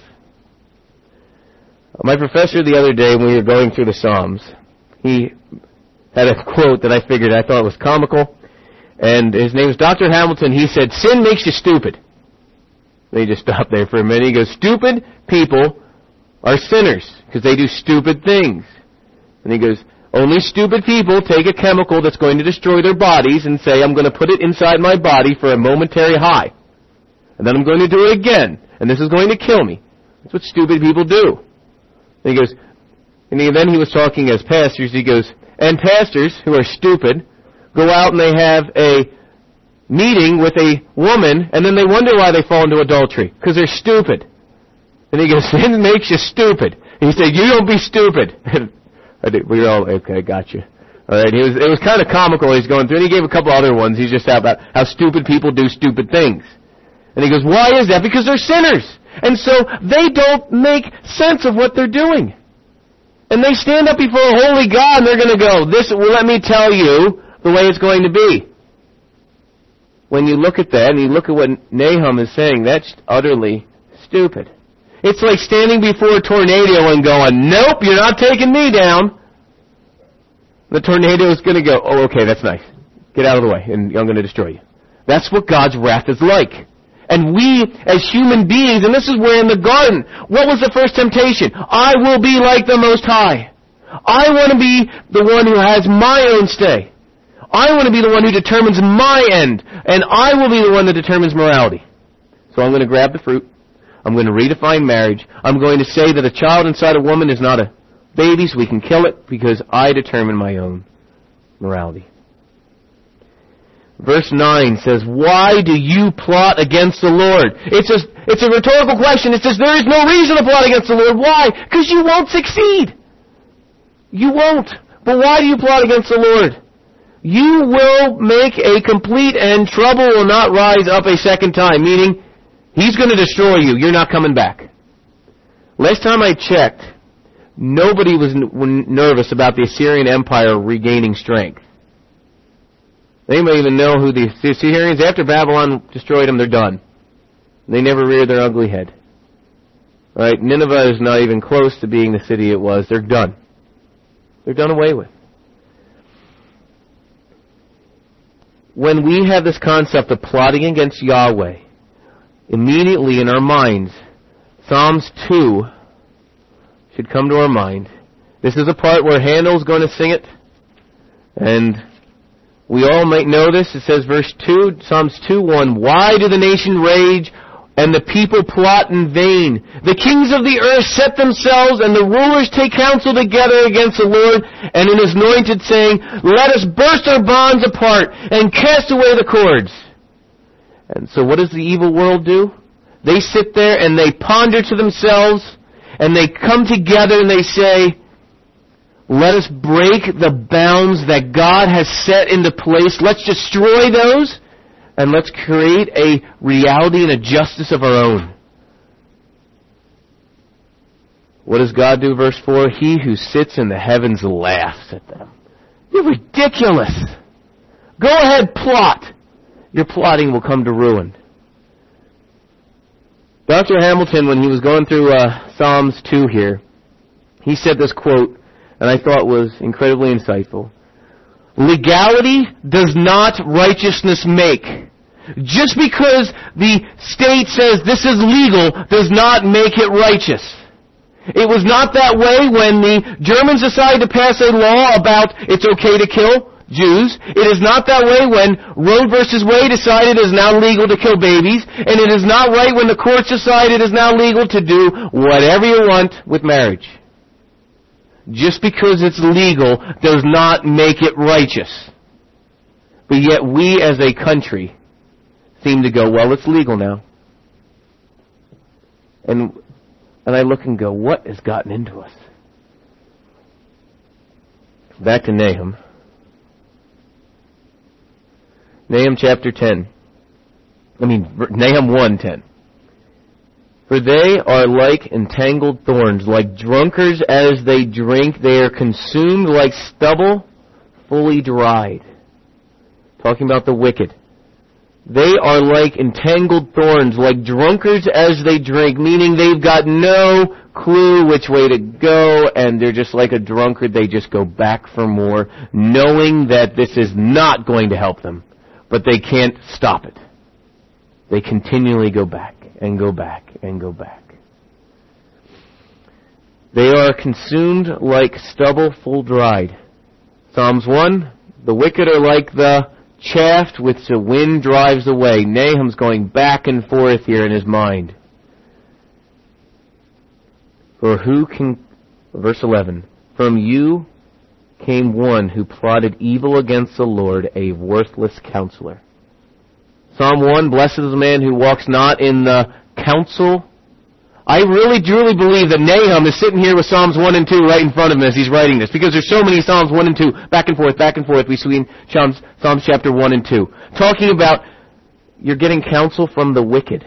My professor the other day when we were going through the Psalms, he had a quote that I figured I thought was comical, and his name is Doctor Hamilton. He said, sin makes you stupid. They just stopped there for a minute. He goes, stupid people are sinners because they do stupid things. And he goes, only stupid people take a chemical that's going to destroy their bodies and say, I'm going to put it inside my body for a momentary high. And then I'm going to do it again. And this is going to kill me. That's what stupid people do. And he goes, and he, then he was talking as pastors. He goes, and pastors who are stupid go out and they have a meeting with a woman, and then they wonder why they fall into adultery. Because they're stupid. And he goes, sin makes you stupid. And he said, you don't be stupid. We were all, okay, got you. All right, he was, it was kind of comical he's going through, and he gave a couple other ones. He's just about how stupid people do stupid things. And he goes, why is that? Because they're sinners. And so they don't make sense of what they're doing. And they stand up before a holy God, and they're going to go, this, well, let me tell you the way it's going to be. When you look at that, and you look at what Nahum is saying, that's utterly stupid. It's like standing before a tornado and going, nope, you're not taking me down. The tornado is going to go, oh, okay, that's nice. Get out of the way, and I'm going to destroy you. That's what God's wrath is like. And we, as human beings, and this is where in the garden, what was the first temptation? I will be like the Most High. I want to be the one who has my own stay. I want to be the one who determines my end, and I will be the one that determines morality. So I'm going to grab the fruit. I'm going to redefine marriage. I'm going to say that a child inside a woman is not a baby, so we can kill it because I determine my own morality. Verse nine says, why do you plot against the Lord? It's a, it's a rhetorical question. It says, there is no reason to plot against the Lord. Why? Because you won't succeed. You won't. But why do you plot against the Lord? You will make a complete end. Trouble will not rise up a second time, meaning He's going to destroy you. You're not coming back. Last time I checked, nobody was n- nervous about the Assyrian Empire regaining strength. They may even know who the Assyrians, after Babylon destroyed them, they're done. They never reared their ugly head. All right, Nineveh is not even close to being the city it was. They're done. They're done away with. When we have this concept of plotting against Yahweh, immediately in our minds, Psalms two should come to our mind, This is a part where Handel's going to sing it. And we all might know this. It says, verse two, Psalms two one, "Why do the nation rage and the people plot in vain? The kings of the earth set themselves, and the rulers take counsel together against the Lord and in His anointed, saying, Let us burst our bonds apart and cast away the cords." And so what does the evil world do? They sit there and they ponder to themselves, and they come together and they say, let us break the bounds that God has set into place. Let's destroy those, and let's create a reality and a justice of our own. What does God do? Verse four, "He who sits in the heavens laughs at them." You're ridiculous. Go ahead, plot. Your plotting will come to ruin. Doctor Hamilton, when he was going through uh, Psalms two here, he said this quote, and I thought was incredibly insightful. "Legality does not righteousness make. Just because the state says this is legal does not make it righteous. It was not that way when the Germans decided to pass a law about it's okay to kill Jews. It is not that way when Roe versus Wade decided it is now legal to kill babies. And it is not right when the courts decide it is now legal to do whatever you want with marriage. Just because it's legal does not make it righteous. But yet we as a country seem to go, well, it's legal now. And and I look and go, what has gotten into us? Back to Nahum. Nahum chapter ten. I mean, Nahum one ten. "For they are like entangled thorns, like drunkards as they drink. They are consumed like stubble fully dried." Talking about the wicked. "They are like entangled thorns, like drunkards as they drink," meaning they've got no clue which way to go, and they're just like a drunkard. They just go back for more, knowing that this is not going to help them, but they can't stop it. They continually go back and go back and go back. "They are consumed like stubble full dried." Psalms one, "The wicked are like the chaff which the wind drives away." Nahum's going back and forth here in his mind. "For who can," verse eleven, "from you came one who plotted evil against the Lord, a worthless counselor." Psalm one, "Blessed is the man who walks not in the counsel." I really truly believe that Nahum is sitting here with Psalms one and two right in front of him as he's writing this, because there's so many Psalms one and two, back and forth, back and forth between Psalms, Psalms chapter one and two, talking about you're getting counsel from the wicked.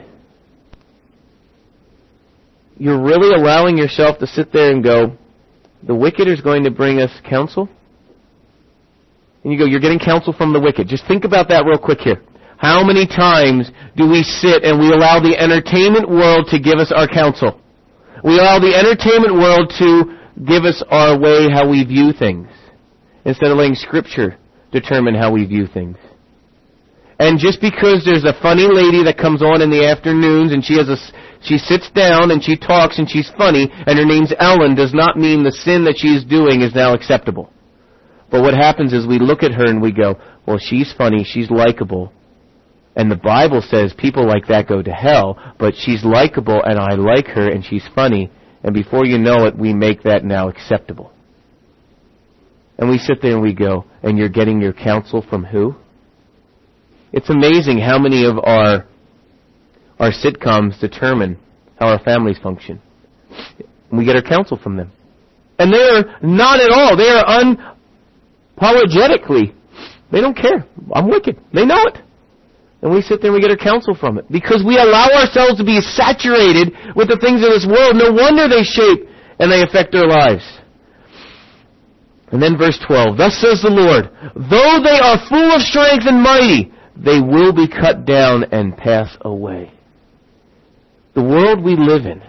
You're really allowing yourself to sit there and go, the wicked is going to bring us counsel? And you go, you're getting counsel from the wicked. Just think about that real quick here. How many times do we sit and we allow the entertainment world to give us our counsel? We allow the entertainment world to give us our way how we view things, instead of letting Scripture determine how we view things. And just because there's a funny lady that comes on in the afternoons and she has a, she sits down and she talks and she's funny and her name's Ellen, does not mean the sin that she's doing is now acceptable. But what happens is we look at her and we go, well, she's funny, she's likable. And the Bible says people like that go to hell, but she's likable and I like her and she's funny. And before you know it, we make that now acceptable. And we sit there and we go, and you're getting your counsel from who? It's amazing how many of our our sitcoms determine how our families function. And we get our counsel from them. And they're not at all. They are unapologetically. They don't care. I'm wicked. They know it. And we sit there and we get our counsel from it. Because we allow ourselves to be saturated with the things of this world. No wonder they shape and they affect our lives. And then verse twelve, "Thus says the Lord, though they are full of strength and mighty, they will be cut down and pass away." The world we live in,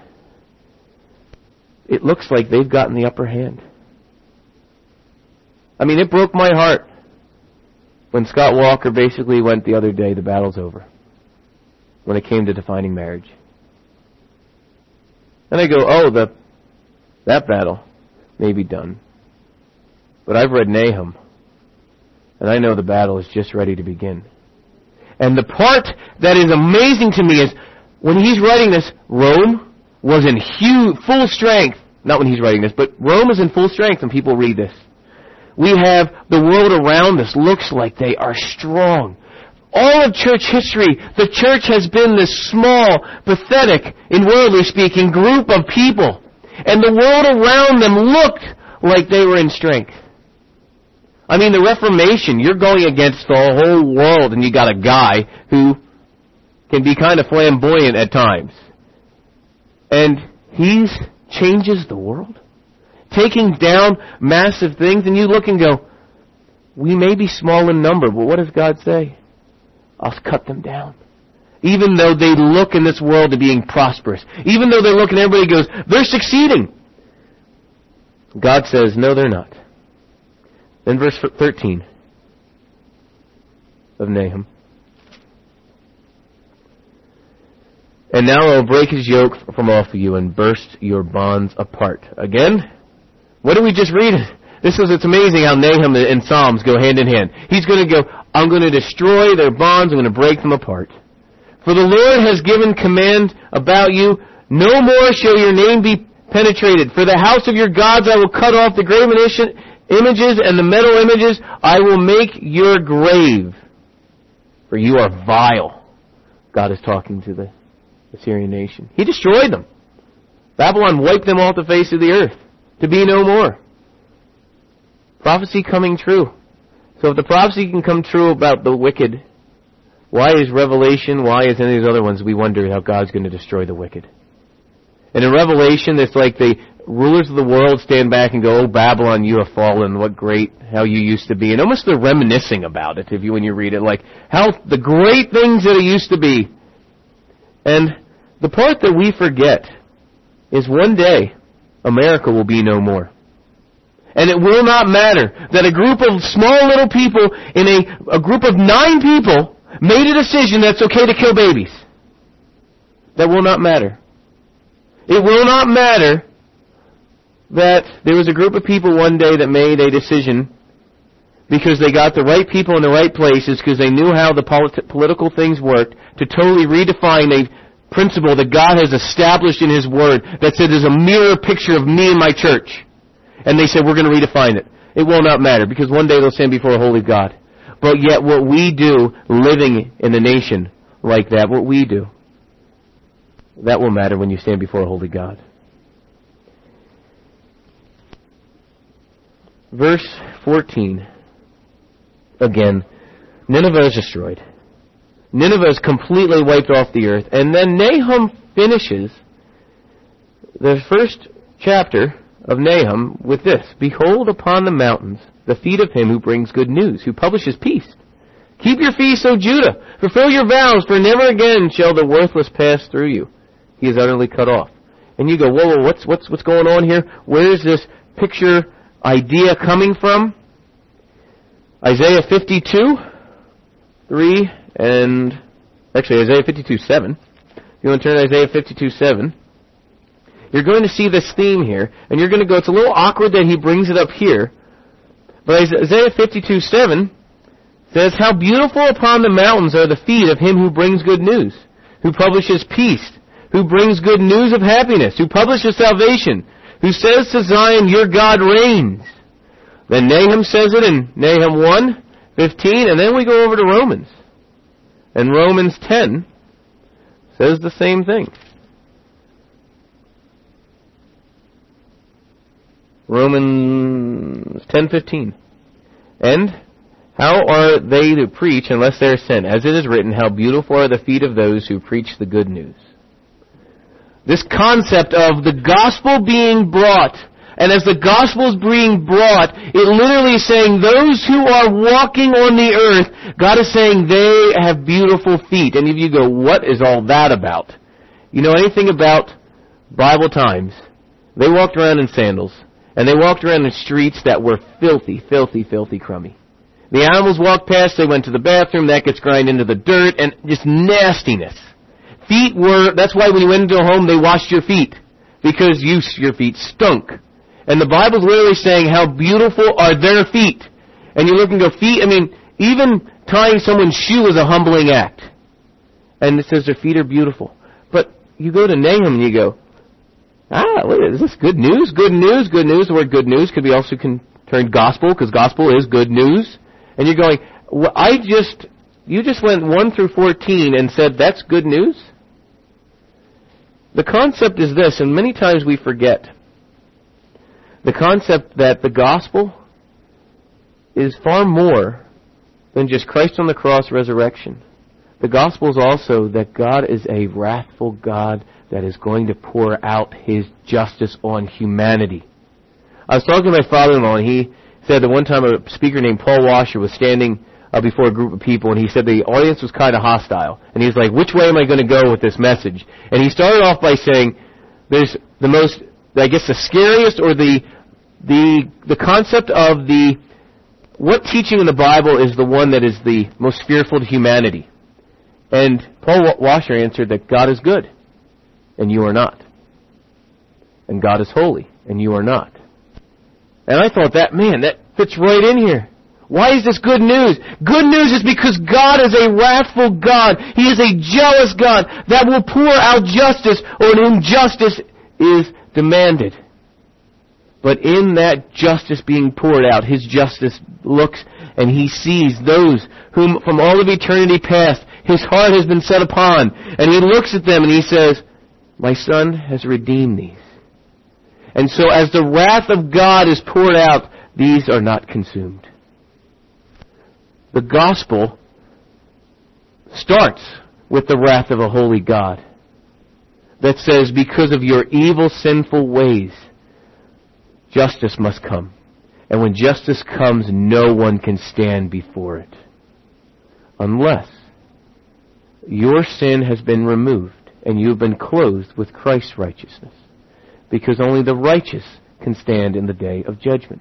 it looks like they've gotten the upper hand. I mean, it broke my heart when Scott Walker basically went the other day, the battle's over, when it came to defining marriage. And I go, oh, the that battle. may be done. But I've read Nahum, and I know the battle is just ready to begin. And the part that is amazing to me is when he's writing this, Rome was in huge, full strength. Not when he's writing this, but Rome is in full strength when people read this. We have the world around us looks like they are strong. All of church history, the church has been this small, pathetic, in worldly speaking, group of people. And the world around them looked like they were in strength. I mean, the Reformation, you're going against the whole world, and you got a guy who can be kind of flamboyant at times. And he changes the world, taking down massive things, and you look and go, we may be small in number, but what does God say? I'll cut them down. Even though they look in this world to being prosperous, even though they look and everybody goes, they're succeeding. God says, no, they're not. Then verse thirteen of Nahum. And now I will break his yoke from off of you and burst your bonds apart. Again, what did we just read? This is, it's amazing how Nahum and Psalms go hand in hand. He's going to go, I'm going to destroy their bonds, I'm going to break them apart. For the Lord has given command about you, no more shall your name be penetrated. For the house of your gods I will cut off the graven images and the metal images. I will make your grave, for you are vile. God is talking to the Assyrian nation. He destroyed them. Babylon wiped them off the face of the earth to be no more. Prophecy coming true. So if the prophecy can come true about the wicked, why is Revelation, why is any of these other ones, we wonder how God's going to destroy the wicked. And in Revelation, it's like the rulers of the world stand back and go, oh, Babylon, you have fallen, what great, how you used to be. And almost they're reminiscing about it if you when you read it, like how the great things that it used to be. And the part that we forget is one day America will be no more. And it will not matter that a group of small little people in a, a group of nine people made a decision that's okay to kill babies. That will not matter. It will not matter that there was a group of people one day that made a decision because they got the right people in the right places because they knew how the polit- political things worked to totally redefine a principle that God has established in His Word that said is a mirror picture of me and my church. And they said, we're going to redefine it. It will not matter because one day they'll stand before a holy God. But yet what we do living in a nation like that, what we do, that will matter when you stand before a holy God. Verse fourteen. Again, Nineveh is destroyed. Nineveh is completely wiped off the earth. And then Nahum finishes the first chapter of Nahum with this. Behold upon the mountains the feet of him who brings good news, who publishes peace. Keep your feast, O Judah. Fulfill your vows, for never again shall the worthless pass through you. He is utterly cut off. And you go, whoa, whoa, what's, what's, what's going on here? Where is this picture idea coming from? Isaiah fifty-two, three, and actually Isaiah fifty-two, seven. If you want to turn to Isaiah fifty-two, seven. You're going to see this theme here, and you're going to go, it's a little awkward that he brings it up here, but Isaiah fifty-two, seven says, how beautiful upon the mountains are the feet of him who brings good news, who publishes peace, who brings good news of happiness, who publishes salvation, who says to Zion, your God reigns. Then Nahum says it in Nahum one, fifteen, and then we go over to Romans. And Romans ten says the same thing. Romans ten fifteen. And how are they to preach unless they are sent? As it is written, how beautiful are the feet of those who preach the good news. This concept of the gospel being brought, and as the gospel is being brought, it literally is saying those who are walking on the earth, God is saying they have beautiful feet. And if you go, what is all that about? You know anything about Bible times? They walked around in sandals. And they walked around in streets that were filthy, filthy, filthy, crummy. The animals walked past, they went to the bathroom, that gets grind into the dirt, and just nastiness. Feet were, that's why when you went into a home, they washed your feet. Because you, your feet stunk. And the Bible's literally saying how beautiful are their feet. And you look and go, feet, I mean, even tying someone's shoe is a humbling act. And it says their feet are beautiful. But you go to Nahum and you go, ah, what is this? Good news? Good news? Good news. The word good news could be also turned gospel, because gospel is good news. And you're going, well, I just, you just went one through fourteen and said that's good news? The concept is this, and many times we forget. The concept that the gospel is far more than just Christ on the cross, resurrection. The gospel is also that God is a wrathful God that is going to pour out His justice on humanity. I was talking to my father-in-law, and he said that one time a speaker named Paul Washer was standing uh, before a group of people, and he said the audience was kind of hostile. And he's like, which way am I going to go with this message? And he started off by saying, there's the most, I guess the scariest, or the the the concept of the, what teaching in the Bible is the one that is the most fearful to humanity? And Paul Washer answered that God is good, and you are not. And God is holy, and you are not. And I thought that, man, that fits right in here. Why is this good news? Good news is because God is a wrathful God. He is a jealous God that will pour out justice when injustice is demanded. But in that justice being poured out, His justice looks and He sees those whom from all of eternity past His heart has been set upon. And He looks at them and He says, my Son has redeemed these. And so as the wrath of God is poured out, these are not consumed. The gospel starts with the wrath of a holy God that says, because of your evil, sinful ways, justice must come. And when justice comes, no one can stand before it. Unless your sin has been removed and you have been clothed with Christ's righteousness. Because only the righteous can stand in the day of judgment.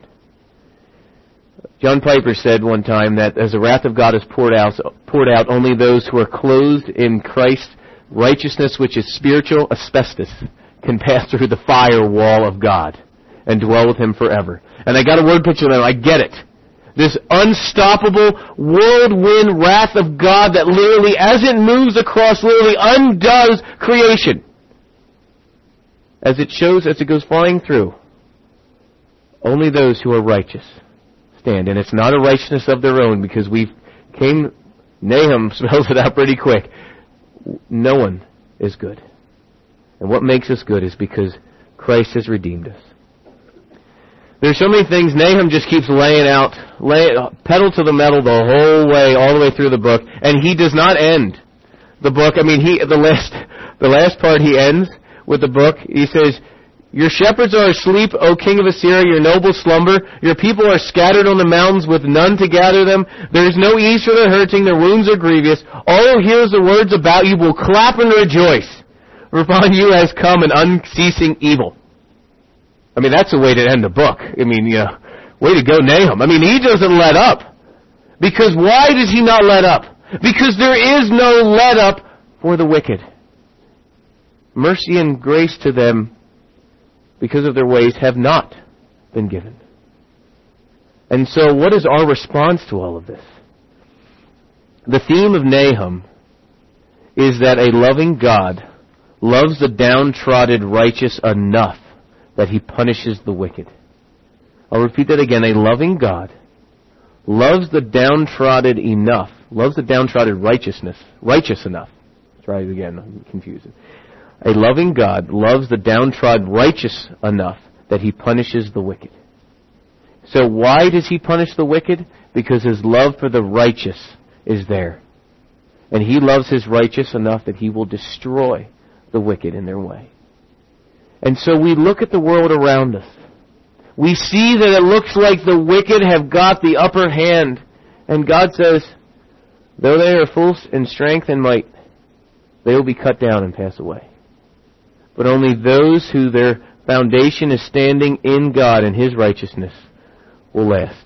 John Piper said one time that as the wrath of God is poured out, poured out, only those who are clothed in Christ's righteousness, which is spiritual asbestos, can pass through the fire wall of God and dwell with Him forever. And I got a word picture of that. I get it. This unstoppable whirlwind wrath of God that literally, as it moves across, literally undoes creation. As it shows, as it goes flying through, only those who are righteous stand. And it's not a righteousness of their own, because we've came, Nahum spells it out pretty quick. No one is good. And what makes us good is because Christ has redeemed us. There's so many things Nahum just keeps laying out, lay, pedal to the metal the whole way, all the way through the book, and he does not end the book. I mean, he the last the last part he ends with the book. He says, your shepherds are asleep, O king of Assyria, your nobles slumber. Your people are scattered on the mountains with none to gather them. There is no ease for their hurting, their wounds are grievous. All who hears the words about you will clap and rejoice. For upon you has come an unceasing evil. I mean, that's a way to end the book. I mean, you know, way to go, Nahum. I mean, he doesn't let up. Because why does he not let up? Because there is no let up for the wicked. Mercy and grace to them, because of their ways, have not been given. And so what is our response to all of this? The theme of Nahum is that a loving God loves the downtrodden righteous enough that He punishes the wicked. I'll repeat that again. A loving God loves the downtrodden enough, loves the downtrodden righteousness, righteous enough. Let's try it again. I'm confused. A loving God loves the downtrodden righteous enough that He punishes the wicked. So why does He punish the wicked? Because His love for the righteous is there. And He loves His righteous enough that He will destroy the wicked in their way. And so we look at the world around us. We see that it looks like the wicked have got the upper hand. And God says, though they are full in strength and might, they will be cut down and pass away. But only those who their foundation is standing in God and His righteousness will last.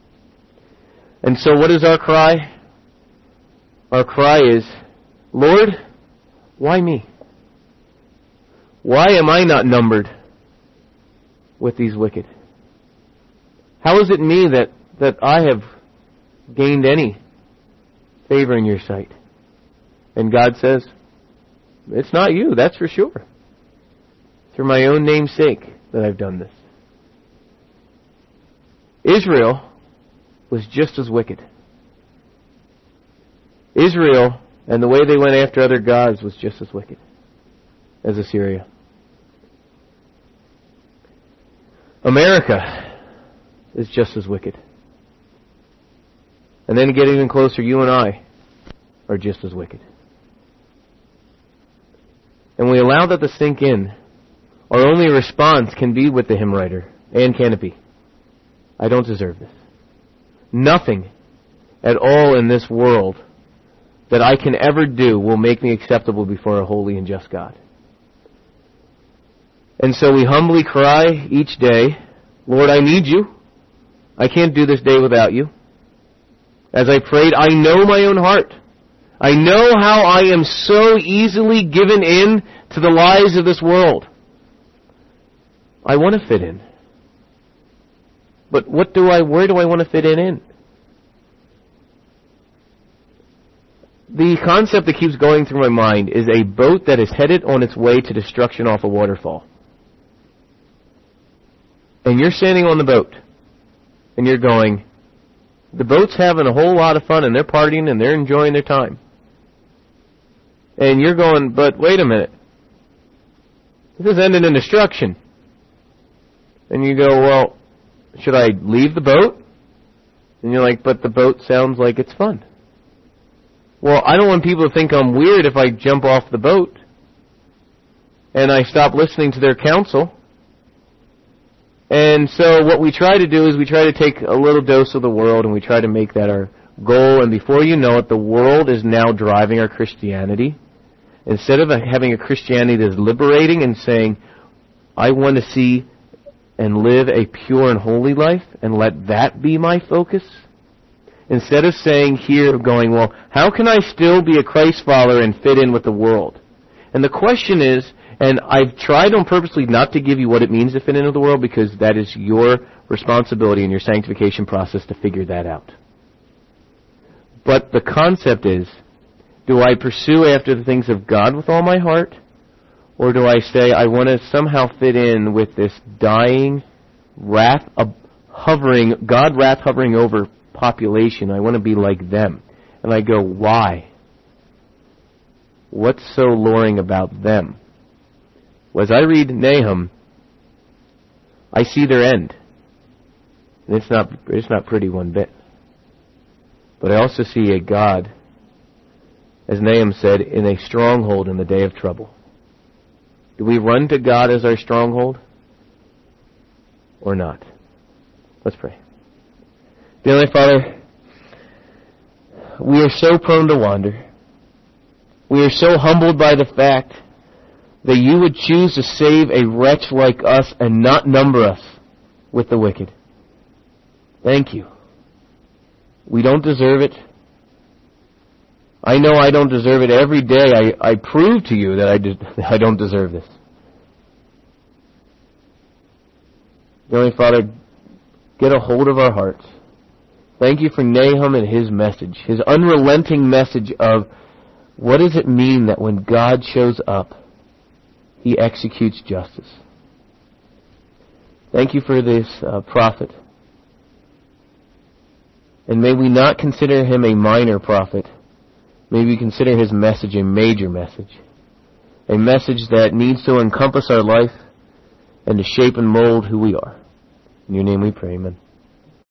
And so what is our cry? Our cry is, Lord, why me? Why am I not numbered with these wicked? How is it me that, that I have gained any favor in your sight? And God says, it's not you, that's for sure. For my own name's sake that I've done this. Israel was just as wicked. Israel and the way they went after other gods was just as wicked as Assyria. America is just as wicked. And then to get even closer, you and I are just as wicked. And we allow that to sink in. Our only response can be with the hymn writer. And can it be? I don't deserve this. Nothing at all in this world that I can ever do will make me acceptable before a holy and just God. And so we humbly cry each day, Lord, I need you. I can't do this day without you. As I prayed, I know my own heart. I know how I am so easily given in to the lies of this world. I want to fit in. But what do I, where do I want to fit in in? The concept that keeps going through my mind is a boat that is headed on its way to destruction off a waterfall. And you're standing on the boat, and you're going, the boat's having a whole lot of fun, and they're partying, and they're enjoying their time. And you're going, but wait a minute. This is ending in destruction. And you go, well, should I leave the boat? And you're like, but the boat sounds like it's fun. Well, I don't want people to think I'm weird if I jump off the boat and I stop listening to their counsel. And so what we try to do is we try to take a little dose of the world and we try to make that our goal. And before you know it, the world is now driving our Christianity. Instead of having a Christianity that is liberating and saying, I want to see and live a pure and holy life and let that be my focus. Instead of saying here, going, well, how can I still be a Christ follower and fit in with the world? And the question is, and I've tried on purposely not to give you what it means to fit into the world because that is your responsibility in your sanctification process to figure that out. But the concept is, do I pursue after the things of God with all my heart? Or do I say, I want to somehow fit in with this dying, wrath uh, hovering, God wrath hovering over population. I want to be like them. And I go, why? What's so luring about them? Well, as I read Nahum, I see their end. And it's not, it's not pretty one bit. But I also see a God, as Nahum said, in a stronghold in the day of trouble. Do we run to God as our stronghold? Or not? Let's pray. Dear Heavenly Father, we are so prone to wander. We are so humbled by the fact that you would choose to save a wretch like us and not number us with the wicked. Thank you. We don't deserve it. I know I don't deserve it. Every day I, I prove to you that I, de- I don't deserve this. Dear Heavenly Father, get a hold of our hearts. Thank you for Nahum and his message, his unrelenting message of what does it mean that when God shows up, he executes justice. Thank you for this uh, prophet. And may we not consider him a minor prophet. May we consider his message a major message. A message that needs to encompass our life and to shape and mold who we are. In your name we pray, amen.